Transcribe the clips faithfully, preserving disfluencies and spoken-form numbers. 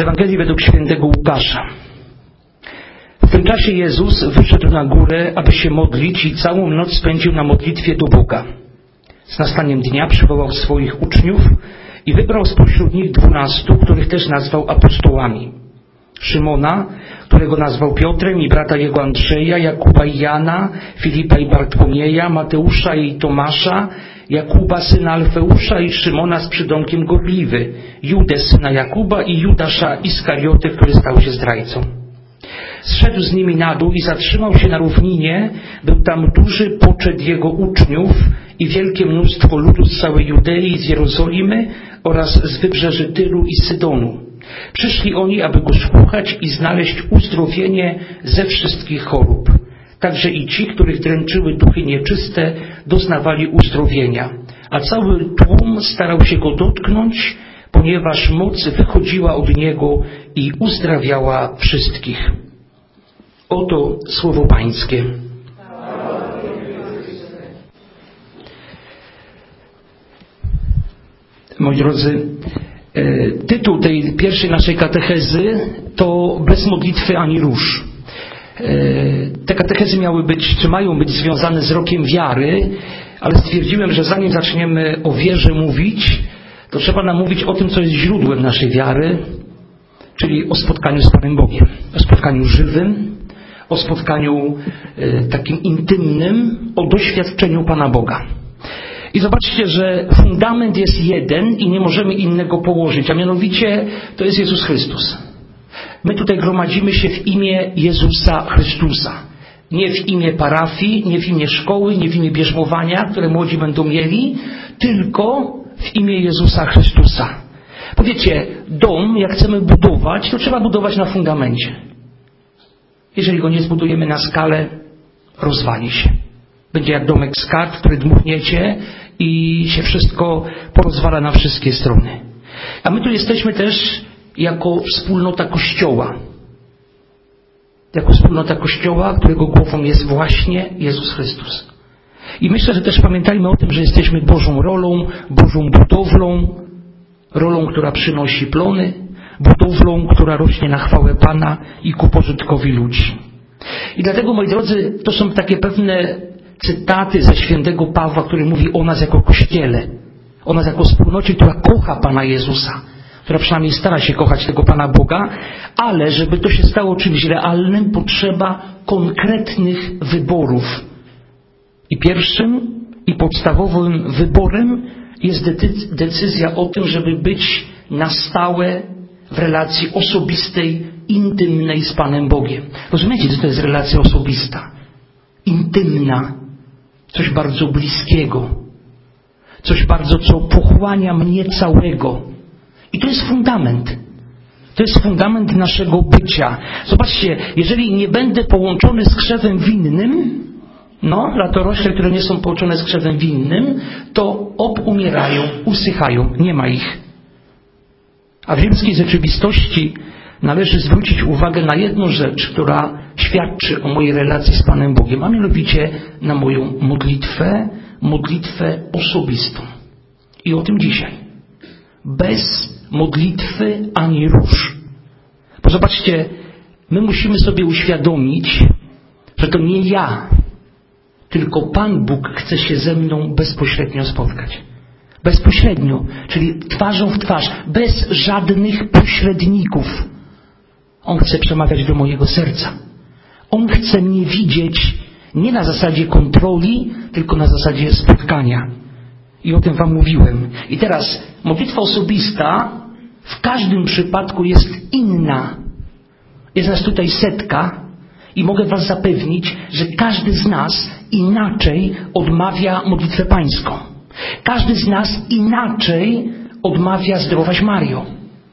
Ewangelii według świętego Łukasza. W tym czasie Jezus wyszedł na górę, aby się modlić i całą noc spędził na modlitwie do Boga. Z nastaniem dnia przywołał swoich uczniów i wybrał spośród nich dwunastu, których też nazwał apostołami. Szymona, którego nazwał Piotrem, i brata jego Andrzeja, Jakuba i Jana, Filipa i Bartłomieja, Mateusza i Tomasza, Jakuba syna Alfeusza i Szymona z przydomkiem Gorliwy, Judę syna Jakuba i Judasza Iskarioty, który stał się zdrajcą. Zszedł z nimi na dół i zatrzymał się na równinie. Był tam duży poczet jego uczniów i wielkie mnóstwo ludu z całej Judei, z Jerozolimy oraz z wybrzeży Tyru i Sydonu. Przyszli oni, aby go słuchać i znaleźć uzdrowienie ze wszystkich chorób. Także i ci, których dręczyły duchy nieczyste, doznawali uzdrowienia. A cały tłum starał się go dotknąć, ponieważ moc wychodziła od niego i uzdrawiała wszystkich. Oto słowo Pańskie. Moi drodzy, tytuł tej pierwszej naszej katechezy to Bez modlitwy ani róż. Te katechezy miały być, czy mają być związane z rokiem wiary, ale stwierdziłem, że zanim zaczniemy o wierze mówić, to trzeba nam mówić o tym, co jest źródłem naszej wiary, czyli o spotkaniu z Panem Bogiem, o spotkaniu żywym, o spotkaniu e, takim intymnym, o doświadczeniu Pana Boga. I zobaczcie, że fundament jest jeden i nie możemy innego położyć, a mianowicie to jest Jezus Chrystus. My tutaj gromadzimy się w imię Jezusa Chrystusa. Nie w imię parafii, nie w imię szkoły, nie w imię bierzmowania, które młodzi będą mieli, tylko w imię Jezusa Chrystusa. Powiecie, dom, jak chcemy budować, to trzeba budować na fundamencie. Jeżeli go nie zbudujemy na skalę, rozwali się. Będzie jak domek z kart, który dmuchniecie i się wszystko porozwala na wszystkie strony. A my tu jesteśmy też jako wspólnota Kościoła. Jako wspólnota Kościoła, którego głową jest właśnie Jezus Chrystus. I myślę, że też pamiętajmy o tym, że jesteśmy Bożą rolą, Bożą budowlą, rolą, która przynosi plony, budowlą, która rośnie na chwałę Pana i ku pożytkowi ludzi. I dlatego, moi drodzy, to są takie pewne cytaty ze świętego Pawła, który mówi o nas jako Kościele, o nas jako wspólnocie, która kocha Pana Jezusa, która przynajmniej stara się kochać tego Pana Boga, ale żeby to się stało czymś realnym, potrzeba konkretnych wyborów. I pierwszym i podstawowym wyborem jest decyzja o tym, żeby być na stałe w relacji osobistej, intymnej z Panem Bogiem. Rozumiecie, co to jest relacja osobista? Intymna. Coś bardzo bliskiego. Coś bardzo, co pochłania mnie całego. I to jest fundament. To jest fundament naszego bycia. Zobaczcie, jeżeli nie będę połączony z krzewem winnym, no, latorośle, które nie są połączone z krzewem winnym, to obumierają, usychają, nie ma ich. A w ziemskiej rzeczywistości należy zwrócić uwagę na jedną rzecz, która świadczy o mojej relacji z Panem Bogiem, a mianowicie na moją modlitwę, modlitwę osobistą. I o tym dzisiaj. Bez modlitwy ani róż. Bo zobaczcie, my musimy sobie uświadomić, że to nie ja, tylko Pan Bóg chce się ze mną bezpośrednio spotkać. Bezpośrednio, czyli twarzą w twarz, bez żadnych pośredników. On chce przemawiać do mojego serca. On chce mnie widzieć nie na zasadzie kontroli, tylko na zasadzie spotkania. I o tym wam mówiłem. I teraz modlitwa osobista w każdym przypadku jest inna. Jest nas tutaj setka i mogę was zapewnić, że każdy z nas inaczej odmawia modlitwę pańską. Każdy z nas inaczej odmawia Zdrowaś Mario.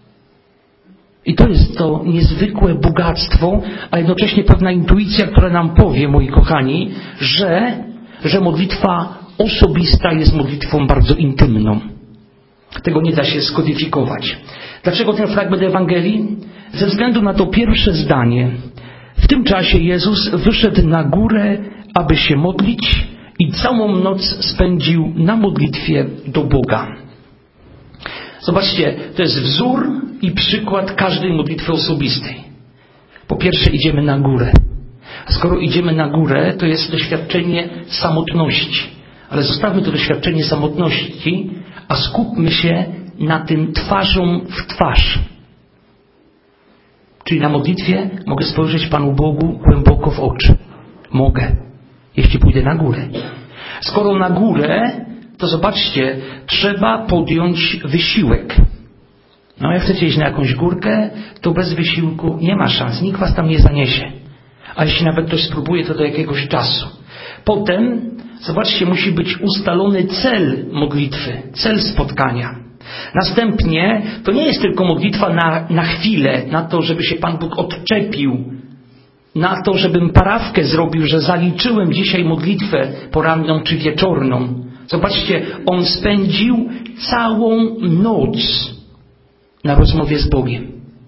I to jest to niezwykłe bogactwo, a jednocześnie pewna intuicja, która nam powie, moi kochani, że, że modlitwa osobista jest modlitwą bardzo intymną. Tego nie da się skodyfikować. Dlaczego ten fragment Ewangelii? Ze względu na to pierwsze zdanie. W tym czasie Jezus wyszedł na górę, aby się modlić i całą noc spędził na modlitwie do Boga. Zobaczcie, to jest wzór i przykład każdej modlitwy osobistej. Po pierwsze idziemy na górę. A skoro idziemy na górę, to jest doświadczenie samotności. Ale zostawmy to doświadczenie samotności, a skupmy się na tym twarzą w twarz. Czyli na modlitwie mogę spojrzeć Panu Bogu głęboko w oczy. Mogę, jeśli pójdę na górę. Skoro na górę, to zobaczcie, trzeba podjąć wysiłek. No jak chcecie iść na jakąś górkę, to bez wysiłku nie ma szans. Nikt was tam nie zaniesie. A jeśli nawet ktoś spróbuje, to do jakiegoś czasu. Potem, zobaczcie, musi być ustalony cel modlitwy, cel spotkania. Następnie, to nie jest tylko modlitwa na, na chwilę, na to, żeby się Pan Bóg odczepił, na to, żebym parawkę zrobił, że zaliczyłem dzisiaj modlitwę poranną czy wieczorną. Zobaczcie, on spędził całą noc na rozmowie z Bogiem.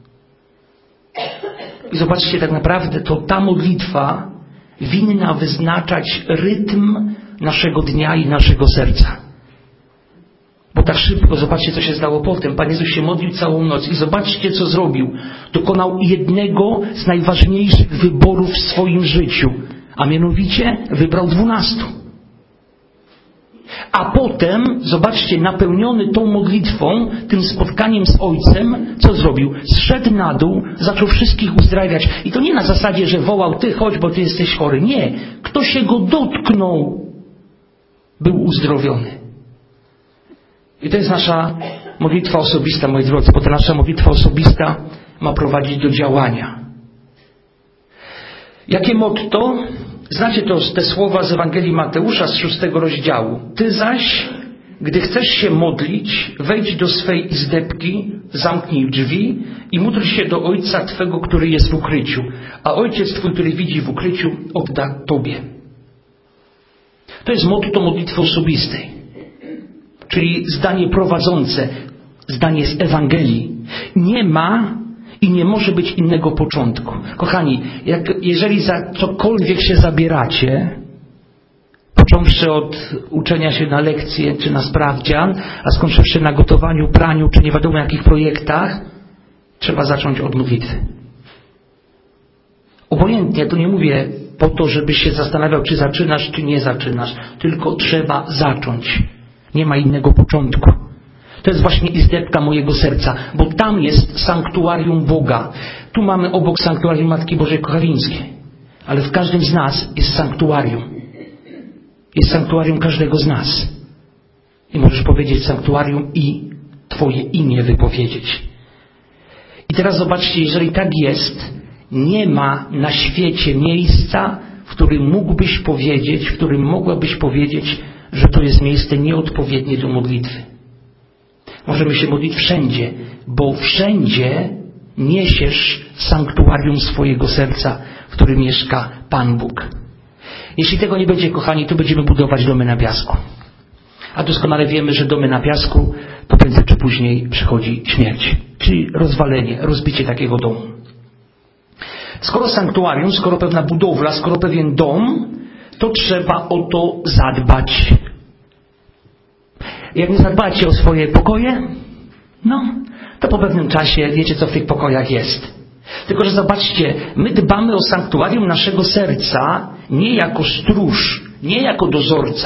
I zobaczcie, tak naprawdę to ta modlitwa winna wyznaczać rytm naszego dnia i naszego serca. Bo tak szybko, zobaczcie, co się stało potem. Pan Jezus się modlił całą noc i zobaczcie, co zrobił. Dokonał jednego z najważniejszych wyborów w swoim życiu. A mianowicie wybrał dwunastu. A potem, zobaczcie, napełniony tą modlitwą, tym spotkaniem z Ojcem, co zrobił? Zszedł na dół, zaczął wszystkich uzdrawiać. I to nie na zasadzie, że wołał, ty chodź, bo ty jesteś chory. Nie. Kto się go dotknął, był uzdrowiony. I to jest nasza modlitwa osobista, moi drodzy, bo ta nasza modlitwa osobista ma prowadzić do działania. Jakie motto? Znacie to, te słowa z Ewangelii Mateusza z szóstego rozdziału. Ty zaś, gdy chcesz się modlić, wejdź do swej izdebki, zamknij drzwi i módl się do Ojca Twego, który jest w ukryciu. A Ojciec Twój, który widzi w ukryciu, odda Tobie. To jest motto modlitwy osobistej. Czyli zdanie prowadzące, zdanie z Ewangelii. Nie ma i nie może być innego początku. Kochani, jak, jeżeli za cokolwiek się zabieracie, począwszy od uczenia się na lekcje czy na sprawdzian, a skończywszy na gotowaniu, praniu czy nie wiadomo jakich projektach, trzeba zacząć od modlitwy. Obojętnie, to nie mówię po to, żebyś się zastanawiał, czy zaczynasz, czy nie zaczynasz, tylko trzeba zacząć. Nie ma innego początku. To jest właśnie izdebka mojego serca, bo tam jest sanktuarium Boga. Tu mamy obok sanktuarium Matki Bożej Kochawińskiej. Ale w każdym z nas jest sanktuarium. Jest sanktuarium każdego z nas. I możesz powiedzieć sanktuarium i Twoje imię wypowiedzieć. I teraz zobaczcie, jeżeli tak jest, nie ma na świecie miejsca, w którym mógłbyś powiedzieć, w którym mogłabyś powiedzieć, że to jest miejsce nieodpowiednie do modlitwy. Możemy się modlić wszędzie, bo wszędzie niesiesz sanktuarium swojego serca, w którym mieszka Pan Bóg. Jeśli tego nie będzie, kochani, to będziemy budować domy na piasku. A doskonale wiemy, że domy na piasku to prędzej czy później przychodzi śmierć. Czyli rozwalenie, rozbicie takiego domu. Skoro sanktuarium, skoro pewna budowla, skoro pewien dom, to trzeba o to zadbać. Jak nie zadbacie o swoje pokoje, no, to po pewnym czasie wiecie, co w tych pokojach jest. Tylko że zobaczcie, my dbamy o sanktuarium naszego serca nie jako stróż, nie jako dozorca.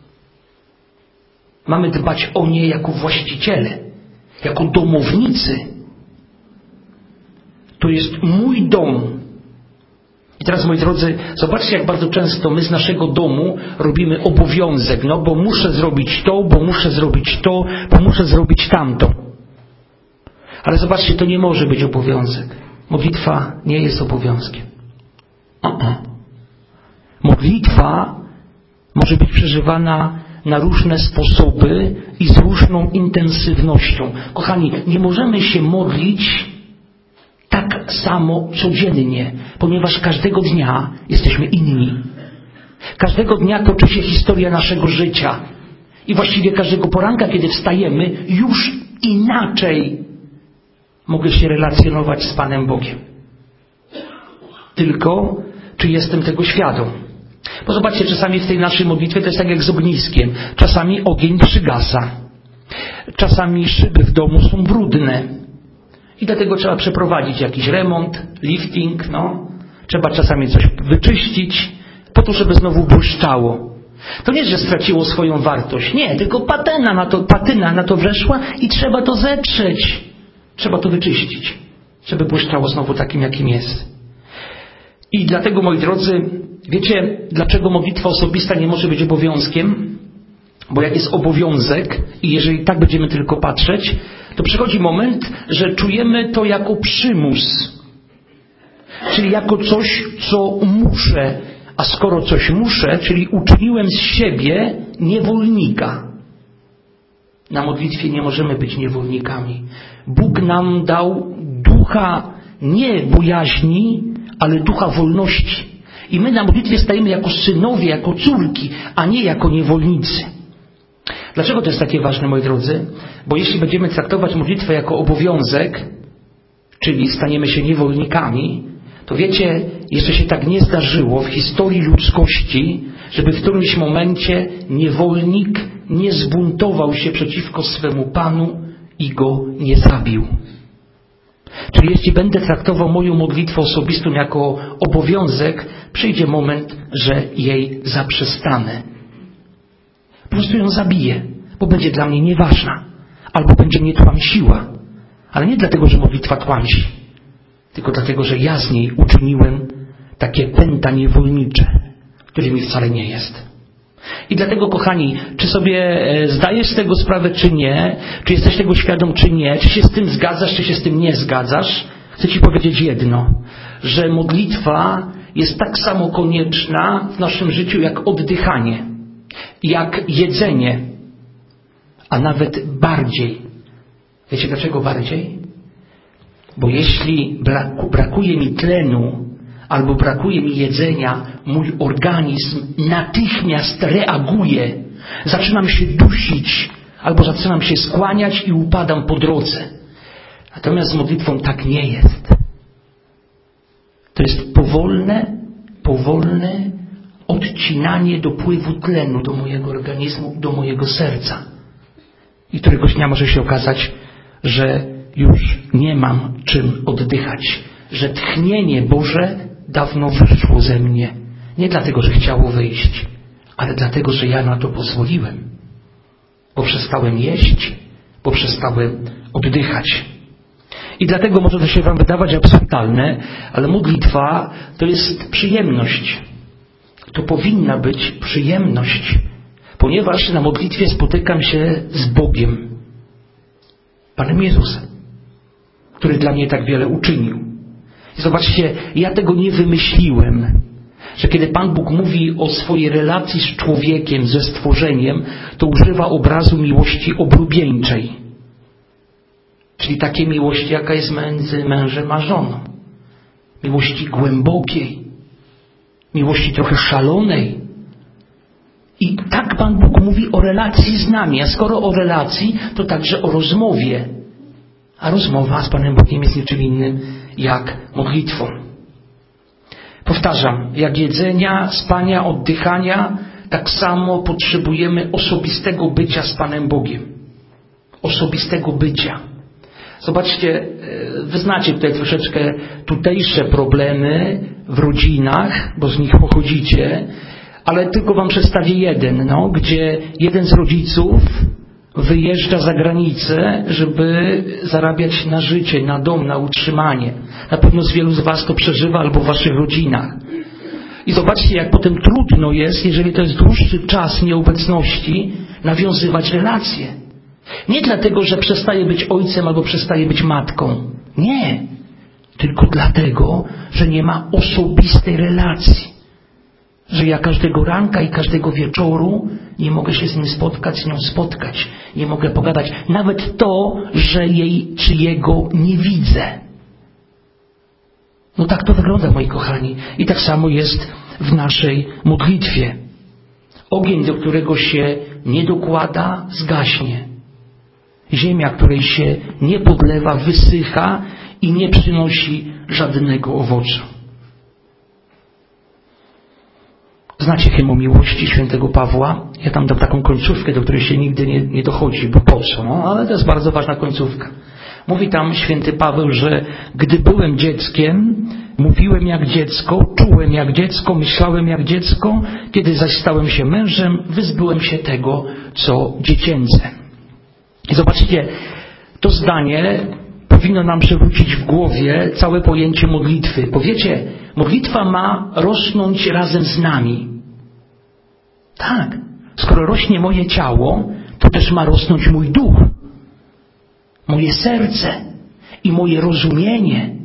Mamy dbać o nie jako właściciele, jako domownicy. To jest mój dom. I teraz, moi drodzy, zobaczcie, jak bardzo często my z naszego domu robimy obowiązek. No, bo muszę zrobić to, bo muszę zrobić to, bo muszę zrobić tamto. Ale zobaczcie, to nie może być obowiązek. Modlitwa nie jest obowiązkiem. Uh-uh. Modlitwa może być przeżywana na różne sposoby i z różną intensywnością. Kochani, nie możemy się modlić tak samo codziennie, ponieważ każdego dnia jesteśmy inni. Każdego dnia toczy się historia naszego życia. I właściwie każdego poranka, kiedy wstajemy, już inaczej mogę się relacjonować z Panem Bogiem. Tylko, czy jestem tego świadom? Bo zobaczcie, czasami w tej naszej modlitwie to jest tak jak z ogniskiem. Czasami ogień przygasa. czasami szyby w domu są brudne i dlatego trzeba przeprowadzić jakiś remont, lifting, no. Trzeba czasami coś wyczyścić po to, żeby znowu błyszczało. To nie, że straciło swoją wartość. Nie, tylko patyna na to, patyna na to weszła i trzeba to zetrzeć. Trzeba to wyczyścić, żeby błyszczało znowu takim, jakim jest. I dlatego, moi drodzy, wiecie, dlaczego modlitwa osobista nie może być obowiązkiem? Bo jak jest obowiązek i jeżeli tak będziemy tylko patrzeć, to przychodzi moment, że czujemy to jako przymus. Czyli jako coś, co muszę. A skoro coś muszę, czyli uczyniłem z siebie niewolnika. Na modlitwie nie możemy być niewolnikami. Bóg nam dał ducha nie bojaźni, ale ducha wolności. I my na modlitwie stajemy jako synowie, jako córki, a nie jako niewolnicy. Dlaczego to jest takie ważne, moi drodzy? Bo jeśli będziemy traktować modlitwę jako obowiązek, czyli staniemy się niewolnikami, to wiecie, jeszcze się tak nie zdarzyło w historii ludzkości, żeby w którymś momencie niewolnik nie zbuntował się przeciwko swemu Panu i go nie zabił. Czyli jeśli będę traktował moją modlitwę osobistą jako obowiązek, przyjdzie moment, że jej zaprzestanę. Po prostu ją zabiję, bo będzie dla mnie nieważna. Albo będzie mnie tłamsiła. Ale nie dlatego, że modlitwa tłamsi, tylko dlatego, że ja z niej uczyniłem takie pęta niewolnicze, którymi wcale nie jest. I dlatego, kochani, czy sobie zdajesz z tego sprawę, czy nie, czy jesteś tego świadom, czy nie, czy się z tym zgadzasz, czy się z tym nie zgadzasz, chcę Ci powiedzieć jedno, że modlitwa jest tak samo konieczna w naszym życiu jak oddychanie, jak jedzenie, a nawet bardziej. Wiecie dlaczego bardziej? Bo jeśli braku, brakuje mi tlenu albo brakuje mi jedzenia, mój organizm natychmiast reaguje. Zaczynam się dusić albo zaczynam się skłaniać i upadam po drodze. Natomiast z modlitwą tak nie jest. To jest powolne, powolne odcinanie dopływu tlenu do mojego organizmu, do mojego serca. I któregoś dnia może się okazać, że już nie mam czym oddychać, że tchnienie Boże dawno wyszło ze mnie. Nie dlatego, że chciało wyjść, ale dlatego, że ja na to pozwoliłem. Bo przestałem jeść, bo przestałem oddychać. I dlatego może to się Wam wydawać absurdalne, ale modlitwa to jest przyjemność. To powinna być przyjemność, ponieważ na modlitwie spotykam się z Bogiem, Panem Jezusem, który dla mnie tak wiele uczynił. I zobaczcie, ja tego nie wymyśliłem, że kiedy Pan Bóg mówi o swojej relacji z człowiekiem, ze stworzeniem, to używa obrazu miłości oblubieńczej. Czyli takiej miłości, jaka jest między mężem a żoną. Miłości głębokiej. Miłości trochę szalonej. I tak Pan Bóg mówi o relacji z nami. A skoro o relacji, to także o rozmowie. A rozmowa z Panem Bogiem jest niczym innym jak modlitwą. Powtarzam, jak jedzenia, spania, oddychania, tak samo potrzebujemy osobistego bycia z Panem Bogiem. Osobistego bycia. Zobaczcie, wy znacie tutaj troszeczkę tutejsze problemy w rodzinach, bo z nich pochodzicie, ale tylko Wam przedstawię jeden, no, gdzie jeden z rodziców wyjeżdża za granicę, żeby zarabiać na życie, na dom, na utrzymanie. Na pewno z wielu z Was to przeżywa albo w Waszych rodzinach. I zobaczcie, jak potem trudno jest, jeżeli to jest dłuższy czas nieobecności, nawiązywać relacje. Nie dlatego, że przestaje być ojcem albo przestaje być matką. Nie. Tylko dlatego, że nie ma osobistej relacji. Że ja każdego ranka i każdego wieczoru nie mogę się z nim spotkać, z nią spotkać. Nie mogę pogadać. Nawet to, że jej czy jego nie widzę. No tak to wygląda, moi kochani. I tak samo jest w naszej modlitwie. Ogień, do którego się nie dokłada, zgaśnie. Ziemia, której się nie podlewa, wysycha i nie przynosi żadnego owocu. Znacie hymn o miłości świętego Pawła? Ja tam dam taką końcówkę, do której się nigdy nie, nie dochodzi, bo po co? No, ale to jest bardzo ważna końcówka. Mówi tam święty Paweł, że gdy byłem dzieckiem, mówiłem jak dziecko, czułem jak dziecko, myślałem jak dziecko, kiedy zaś stałem się mężem, wyzbyłem się tego, co dziecięce. I zobaczcie, to zdanie powinno nam przywrócić w głowie całe pojęcie modlitwy. Powiecie, modlitwa ma rosnąć razem z nami. Tak, skoro rośnie moje ciało, to też ma rosnąć mój duch, moje serce i moje rozumienie.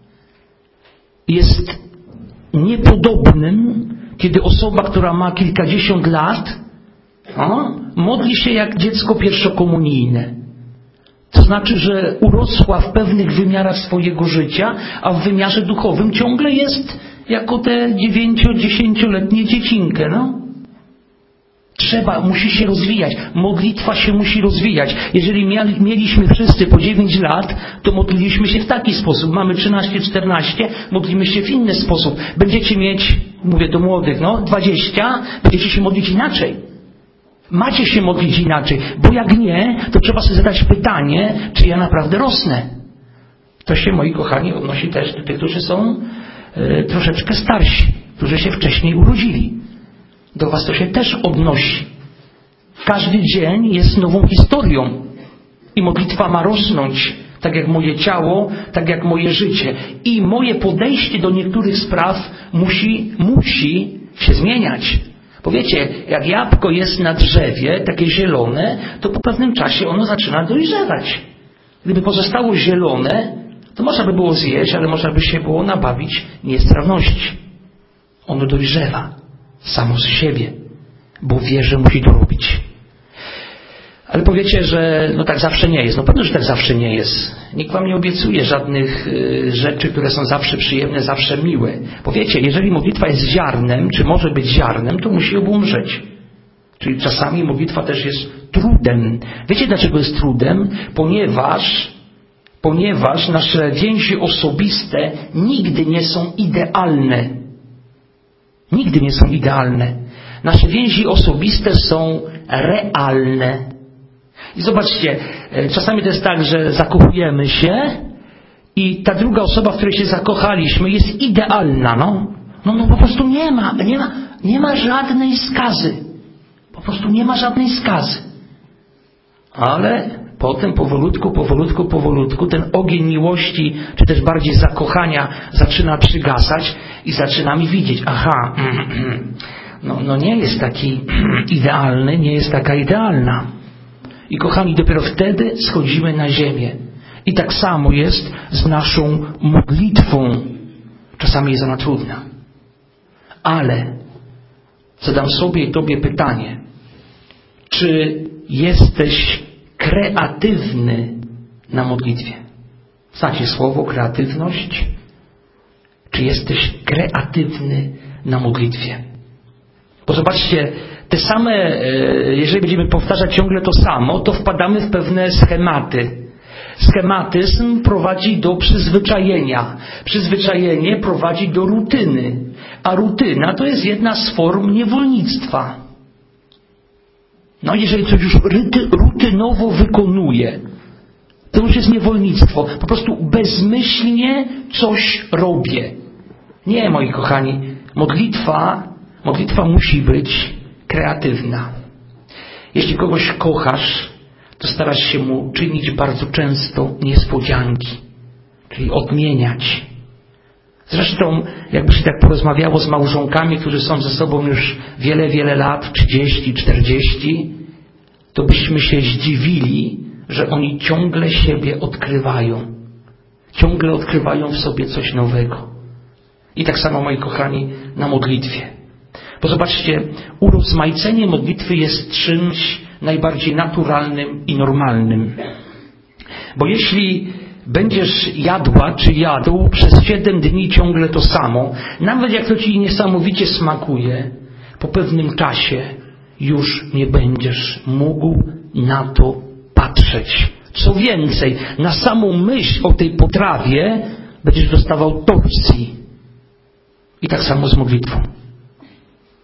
Jest niepodobnym, kiedy osoba, która ma kilkadziesiąt lat, o, modli się jak dziecko pierwszokomunijne. To znaczy, że urosła w pewnych wymiarach swojego życia, a w wymiarze duchowym ciągle jest jako te dziewięcio-dziesięcioletnie dziecinkę, no. Trzeba, musi się rozwijać. Modlitwa się musi rozwijać. Jeżeli mieli, mieliśmy wszyscy po dziewięć lat, to modliliśmy się w taki sposób. Mamy trzynaście, czternaście, modlimy się w inny sposób. Będziecie mieć, mówię do młodych, no, dwadzieścia, będziecie się modlić inaczej. Macie się modlić inaczej, bo jak nie, to trzeba sobie zadać pytanie, czy ja naprawdę rosnę. To się, moi kochani, odnosi też do tych, którzy są y, troszeczkę starsi, którzy się wcześniej urodzili. Do was to się też odnosi. Każdy dzień jest nową historią i modlitwa ma rosnąć, tak jak moje ciało, tak jak moje życie. I moje podejście do niektórych spraw musi, musi się zmieniać. Bo wiecie, jak jabłko jest na drzewie, takie zielone, to po pewnym czasie ono zaczyna dojrzewać. Gdyby pozostało zielone, to można by było zjeść, ale można by się było nabawić niestrawności. Ono dojrzewa samo z siebie, bo wie, że musi to robić. Ale powiecie, że no tak zawsze nie jest. No pewno, że tak zawsze nie jest. Nikt wam nie obiecuje żadnych y, rzeczy, które są zawsze przyjemne, zawsze miłe. Powiecie, jeżeli modlitwa jest ziarnem, czy może być ziarnem, to musi obumrzeć. Czyli czasami modlitwa też jest trudem. Wiecie, dlaczego jest trudem? Ponieważ, ponieważ nasze więzi osobiste nigdy nie są idealne. Nigdy nie są idealne. Nasze więzi osobiste są realne. I zobaczcie, czasami to jest tak, że zakochujemy się i ta druga osoba, w której się zakochaliśmy, jest idealna, no. No, no po prostu nie ma, nie ma, nie ma żadnej skazy. Po prostu nie ma żadnej skazy. Ale potem powolutku, powolutku, powolutku ten ogień miłości, czy też bardziej zakochania zaczyna przygasać i zaczynamy widzieć, aha, no, no nie jest taki idealny, nie jest taka idealna. I kochani, dopiero wtedy schodzimy na ziemię. I tak samo jest z naszą modlitwą. Czasami jest ona trudna. Ale zadam sobie i tobie pytanie. Czy jesteś kreatywny na modlitwie? Znacie słowo kreatywność? Czy jesteś kreatywny na modlitwie? Bo zobaczcie, te same, jeżeli będziemy powtarzać ciągle to samo, to wpadamy w pewne schematy. Schematyzm prowadzi do przyzwyczajenia. Przyzwyczajenie prowadzi do rutyny. A rutyna to jest jedna z form niewolnictwa. No jeżeli coś już rutynowo wykonuję, to już jest niewolnictwo. Po prostu bezmyślnie coś robię. Nie, moi kochani, modlitwa, modlitwa musi być kreatywna. Jeśli kogoś kochasz, to starasz się mu czynić bardzo często niespodzianki, czyli odmieniać. Zresztą, jakby się tak porozmawiało z małżonkami, którzy są ze sobą już wiele, wiele lat, trzydzieści, czterdzieści, to byśmy się zdziwili, że oni ciągle siebie odkrywają. Ciągle odkrywają w sobie coś nowego. I tak samo, moi kochani, na modlitwie. Bo zobaczcie, urozmaicenie modlitwy jest czymś najbardziej naturalnym i normalnym. Bo jeśli będziesz jadła czy jadł przez siedem dni ciągle to samo, nawet jak to ci niesamowicie smakuje, po pewnym czasie już nie będziesz mógł na to patrzeć. Co więcej, na samą myśl o tej potrawie będziesz dostawał torsji. I tak samo z modlitwą.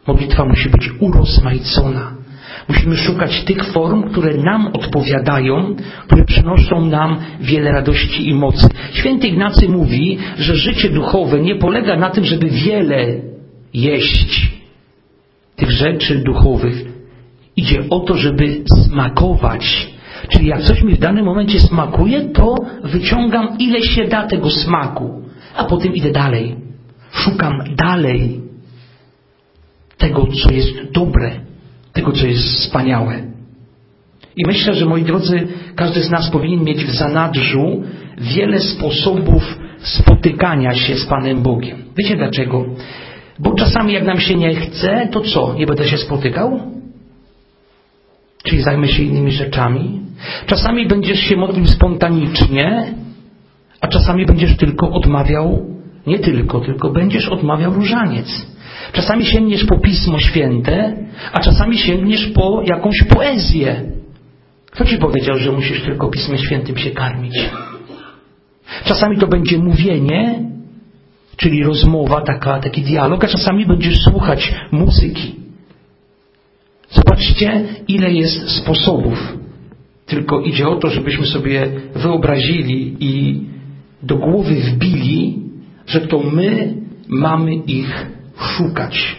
Modlitwa musi być urozmaicona. Musimy szukać tych form, które nam odpowiadają, które przynoszą nam wiele radości i mocy. Święty Ignacy mówi, że życie duchowe nie polega na tym, żeby wiele jeść tych rzeczy duchowych. Idzie o to, żeby smakować. Czyli jak coś mi w danym momencie smakuje, to wyciągam ile się da tego smaku, a potem idę dalej. Szukam dalej tego, co jest dobre, tego, co jest wspaniałe. I myślę, że moi drodzy, każdy z nas powinien mieć w zanadrzu wiele sposobów spotykania się z Panem Bogiem. Wiecie dlaczego? Bo czasami jak nam się nie chce, to co? Nie będę się spotykał? Czyli zajmę się innymi rzeczami? Czasami będziesz się modlił spontanicznie, a czasami będziesz tylko odmawiał, nie tylko, tylko będziesz odmawiał różaniec. Czasami sięgniesz po Pismo Święte, a czasami sięgniesz po jakąś poezję. Kto ci powiedział, że musisz tylko Pismem Świętym się karmić? Czasami to będzie mówienie, czyli rozmowa, taka, taki dialog, a czasami będziesz słuchać muzyki. Zobaczcie, ile jest sposobów. Tylko idzie o to, żebyśmy sobie wyobrazili i do głowy wbili, że to my mamy ich szukać.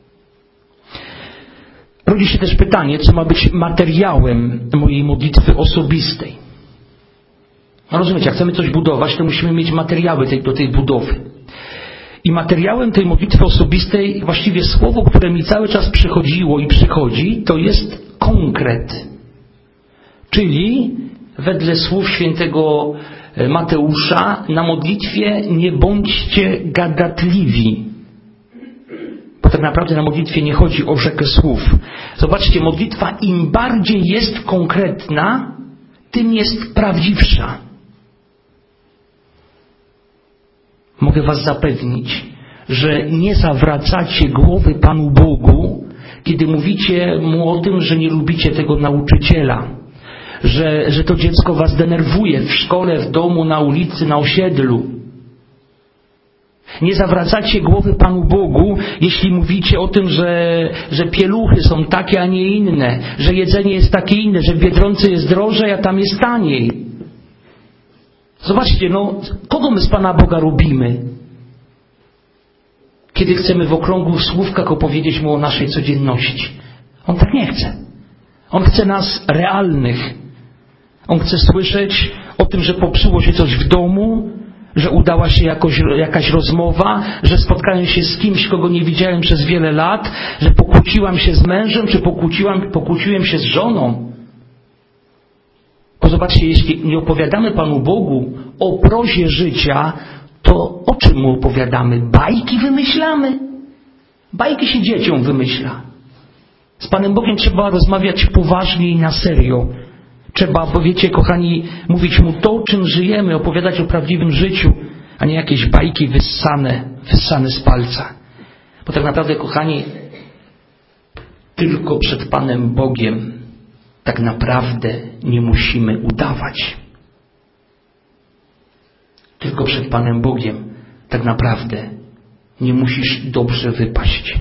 Rodzi się też pytanie, co ma być materiałem mojej modlitwy osobistej. No rozumiecie, jak chcemy coś budować, to musimy mieć materiały tej, do tej budowy. I materiałem tej modlitwy osobistej, właściwie słowo, które mi cały czas przychodziło i przychodzi, to jest konkret. Czyli wedle słów świętego Mateusza, na modlitwie nie bądźcie gadatliwi. Bo tak naprawdę na modlitwie nie chodzi o rzekę słów. Zobaczcie, modlitwa im bardziej jest konkretna, tym jest prawdziwsza. Mogę was zapewnić, że nie zawracacie głowy Panu Bogu, kiedy mówicie Mu o tym, że nie lubicie tego nauczyciela, że, że to dziecko was denerwuje w szkole, w domu, na ulicy, na osiedlu. Nie zawracacie głowy Panu Bogu, jeśli mówicie o tym, że, że pieluchy są takie, a nie inne, że jedzenie jest takie inne, że w Biedronce jest drożej, a tam jest taniej. Zobaczcie, no, kogo my z Pana Boga robimy? Kiedy chcemy w okrągłych słówkach opowiedzieć Mu o naszej codzienności. On tak nie chce. On chce nas realnych. On chce słyszeć o tym, że popsuło się coś w domu, że udała się jakoś, jakaś rozmowa, że spotkałem się z kimś, kogo nie widziałem przez wiele lat, że pokłóciłam się z mężem, czy pokłóciłam, pokłóciłem się z żoną. Bo zobaczcie, jeśli nie opowiadamy Panu Bogu o prozie życia, to o czym Mu opowiadamy? Bajki wymyślamy? Bajki się dzieciom wymyśla. Z Panem Bogiem trzeba rozmawiać poważnie i na serio. Trzeba, bo wiecie, kochani, mówić Mu to, czym żyjemy, opowiadać o prawdziwym życiu, a nie jakieś bajki wyssane, wyssane z palca. Bo tak naprawdę, kochani, tylko przed Panem Bogiem tak naprawdę nie musimy udawać. Tylko przed Panem Bogiem tak naprawdę nie musisz dobrze wypaść.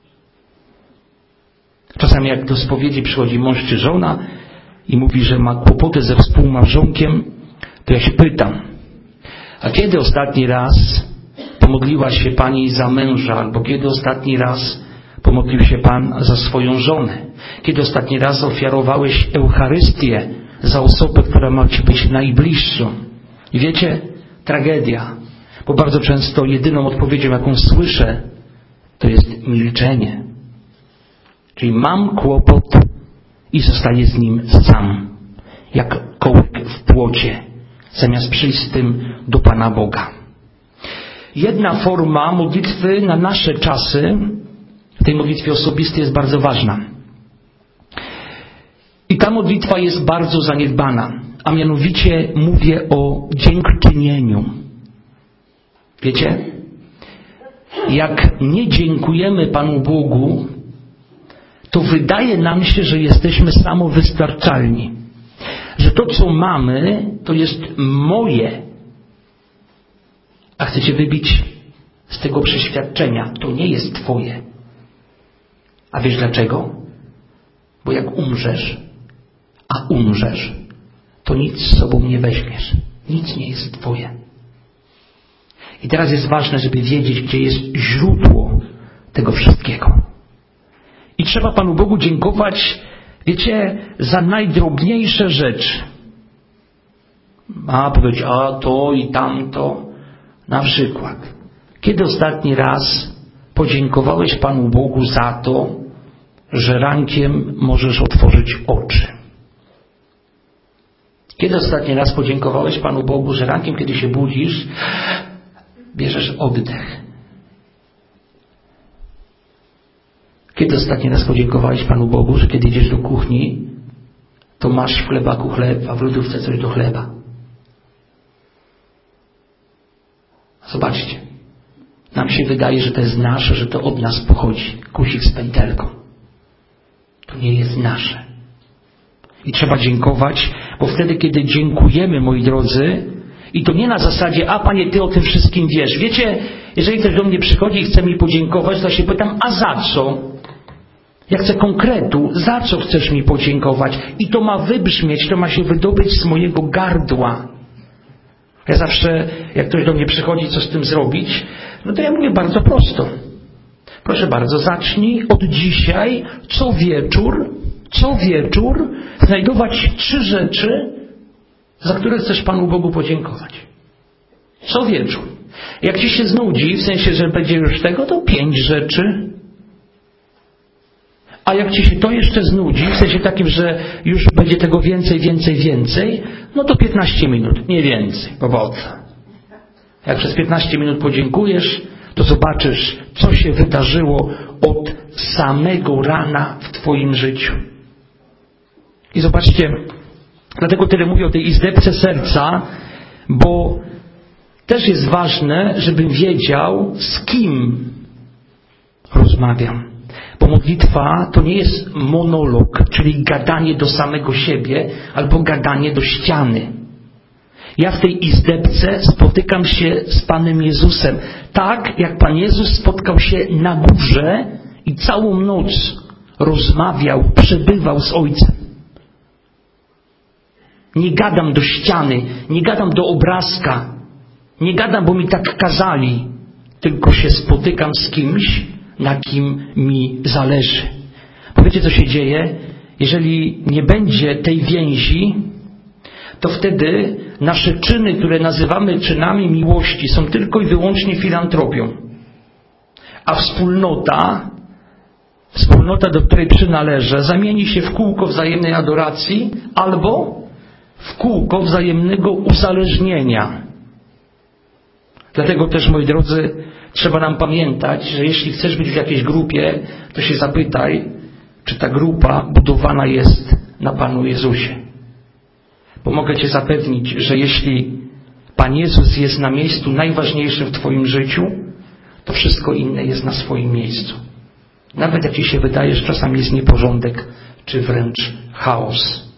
Czasami jak do spowiedzi przychodzi mąż czy żona i mówi, że ma kłopoty ze współmałżonkiem, to ja się pytam, a kiedy ostatni raz pomodliła się Pani za męża, albo kiedy ostatni raz pomodlił się Pan za swoją żonę? Kiedy ostatni raz ofiarowałeś Eucharystię za osobę, która ma Ci być najbliższą? I wiecie, tragedia, bo bardzo często jedyną odpowiedzią, jaką słyszę, to jest milczenie. Czyli mam kłopot i zostaję z nim sam, jak kołek w płocie, zamiast przyjść z tym do Pana Boga. Jedna forma modlitwy na nasze czasy, w tej modlitwie osobistej, jest bardzo ważna. I ta modlitwa jest bardzo zaniedbana, a mianowicie mówię o dziękczynieniu. Wiecie? Jak nie dziękujemy Panu Bogu, to wydaje nam się, że jesteśmy samowystarczalni. Że to, co mamy, to jest moje. A chcecie wybić z tego przeświadczenia, to nie jest Twoje. A wiesz dlaczego? Bo jak umrzesz, a umrzesz, to nic z sobą nie weźmiesz. Nic nie jest twoje. I teraz jest ważne, żeby wiedzieć, gdzie jest źródło tego wszystkiego. I trzeba Panu Bogu dziękować, wiecie, za najdrobniejsze rzeczy. A powiedzieć, a to i tamto. Na przykład, kiedy ostatni raz podziękowałeś Panu Bogu za to, że rankiem możesz otworzyć oczy? Kiedy ostatni raz podziękowałeś Panu Bogu, że rankiem, kiedy się budzisz, bierzesz oddech? Kiedy ostatni raz podziękowałeś Panu Bogu, że kiedy idziesz do kuchni, to masz w chlebaku chleb, a w lodówce coś do chleba? Zobaczcie. Nam się wydaje, że to jest nasze, że to od nas pochodzi. Kusik z pętelką. To nie jest nasze. I trzeba dziękować, bo wtedy, kiedy dziękujemy, moi drodzy, i to nie na zasadzie, a Panie, Ty o tym wszystkim wiesz. Wiecie, jeżeli ktoś do mnie przychodzi i chce mi podziękować, to się pytam, a za co? Ja chcę konkretu, za co chcesz mi podziękować? I to ma wybrzmieć, to ma się wydobyć z mojego gardła. Ja zawsze, jak ktoś do mnie przychodzi, co z tym zrobić, no to ja mówię bardzo prosto. Proszę bardzo, zacznij od dzisiaj, co wieczór, co wieczór znajdować trzy rzeczy, za które chcesz Panu Bogu podziękować. Co wieczór. Jak Ci się znudzi, w sensie, że będzie już tego, to pięć rzeczy. A jak Ci się to jeszcze znudzi, w sensie takim, że już będzie tego więcej, więcej, więcej, no to piętnaście minut, nie więcej, powodzenia. Jak przez piętnaście minut podziękujesz, to zobaczysz, co się wydarzyło od samego rana w Twoim życiu. I zobaczcie, dlatego tyle mówię o tej izdebce serca, bo też jest ważne, żebym wiedział, z kim rozmawiam. Bo modlitwa to nie jest monolog, czyli gadanie do samego siebie albo gadanie do ściany. Ja w tej izdebce spotykam się z Panem Jezusem. Tak jak Pan Jezus spotkał się na górze i całą noc rozmawiał, przebywał z Ojcem. Nie gadam do ściany, nie gadam do obrazka, nie gadam, bo mi tak kazali, tylko się spotykam z kimś, na kim mi zależy. Bo wiecie, co się dzieje? Jeżeli nie będzie tej więzi, to wtedy nasze czyny, które nazywamy czynami miłości, są tylko i wyłącznie filantropią. A wspólnota, wspólnota, do której przynależę, zamieni się w kółko wzajemnej adoracji albo w kółko wzajemnego uzależnienia. Dlatego też, moi drodzy, trzeba nam pamiętać, że jeśli chcesz być w jakiejś grupie, to się zapytaj, czy ta grupa budowana jest na Panu Jezusie. Bo mogę Cię zapewnić, że jeśli Pan Jezus jest na miejscu najważniejszym w Twoim życiu, to wszystko inne jest na swoim miejscu. Nawet jak Ci się wydaje, że czasami jest nieporządek, czy wręcz chaos.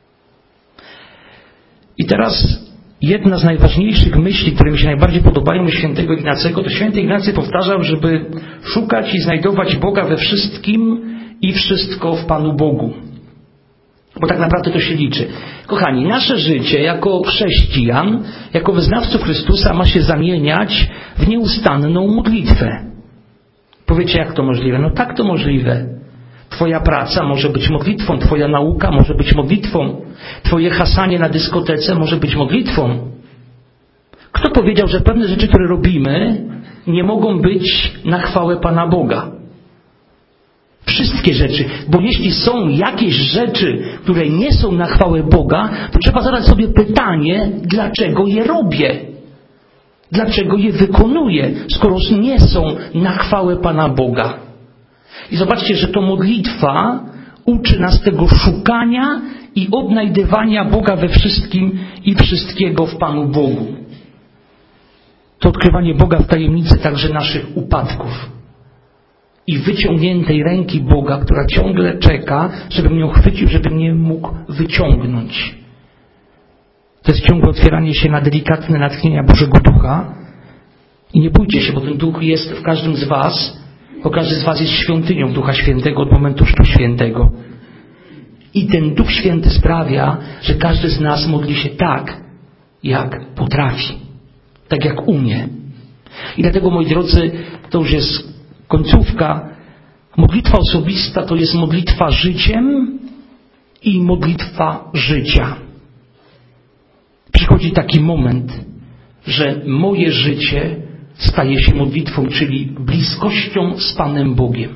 I teraz jedna z najważniejszych myśli, które mi się najbardziej podobają u świętego Ignacego, to święty Ignacy powtarzał, żeby szukać i znajdować Boga we wszystkim i wszystko w Panu Bogu. Bo tak naprawdę to się liczy. Kochani, nasze życie jako chrześcijan, jako wyznawców Chrystusa ma się zamieniać w nieustanną modlitwę. Powiecie, jak to możliwe? No tak to możliwe. Twoja praca może być modlitwą, Twoja nauka może być modlitwą, Twoje hasanie na dyskotece może być modlitwą. Kto powiedział, że pewne rzeczy, które robimy, nie mogą być na chwałę Pana Boga? Wszystkie rzeczy, bo jeśli są jakieś rzeczy, które nie są na chwałę Boga, to trzeba zadać sobie pytanie, dlaczego je robię? Dlaczego je wykonuję, skoro nie są na chwałę Pana Boga? I zobaczcie, że to modlitwa uczy nas tego szukania i odnajdywania Boga we wszystkim i wszystkiego w Panu Bogu. To odkrywanie Boga w tajemnicy także naszych upadków. I wyciągniętej ręki Boga, która ciągle czeka, żebym ją chwycił, żebym mnie mógł wyciągnąć. To jest ciągłe otwieranie się na delikatne natchnienia Bożego Ducha. I nie bójcie się, bo ten Duch jest w każdym z was Bo każdy z was jest świątynią Ducha Świętego od momentu Chrztu Świętego. I ten Duch Święty sprawia, że każdy z nas modli się tak, jak potrafi. Tak jak umie. I dlatego, moi drodzy, to już jest końcówka. Modlitwa osobista to jest modlitwa życiem i modlitwa życia. Przychodzi taki moment, że moje życie staje się modlitwą, czyli bliskością z Panem Bogiem.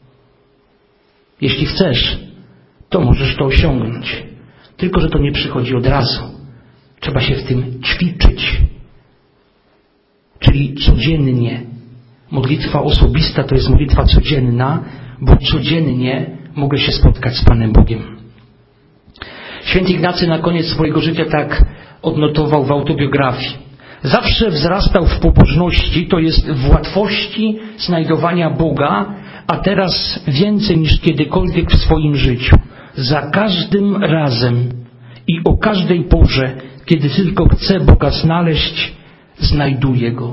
Jeśli chcesz, to możesz to osiągnąć. Tylko że to nie przychodzi od razu. Trzeba się w tym ćwiczyć. Czyli codziennie. Modlitwa osobista to jest modlitwa codzienna, bo codziennie mogę się spotkać z Panem Bogiem. Święty Ignacy na koniec swojego życia tak odnotował w autobiografii. Zawsze wzrastał w pobożności, to jest w łatwości znajdowania Boga, a teraz więcej niż kiedykolwiek w swoim życiu. Za każdym razem i o każdej porze, kiedy tylko chcę Boga znaleźć, znajduję Go.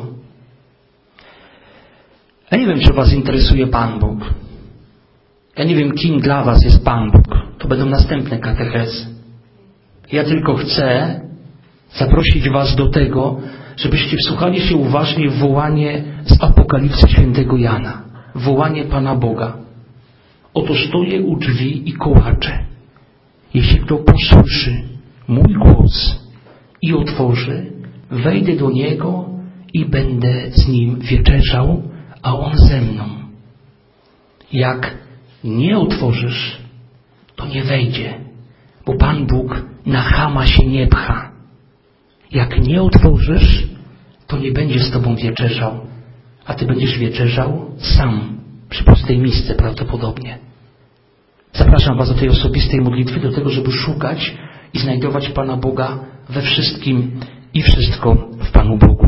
Ja nie wiem, czy was interesuje Pan Bóg. Ja nie wiem, kim dla was jest Pan Bóg. To będą następne katechezy. Ja tylko chcę zaprosić was do tego, żebyście wsłuchali się uważnie w wołanie z Apokalipsy świętego Jana. Wołanie Pana Boga. Oto stoję u drzwi i kołaczę. Jeśli kto posłyszy mój głos i otworzy, wejdę do niego i będę z nim wieczerzał, a on ze mną. Jak nie otworzysz, to nie wejdzie, bo Pan Bóg na chama się nie pcha. Jak nie otworzysz, to nie będzie z tobą wieczerzał, a ty będziesz wieczerzał sam, przy pustej misce prawdopodobnie. Zapraszam was do tej osobistej modlitwy, do tego, żeby szukać i znajdować Pana Boga we wszystkim i wszystko w Panu Bogu.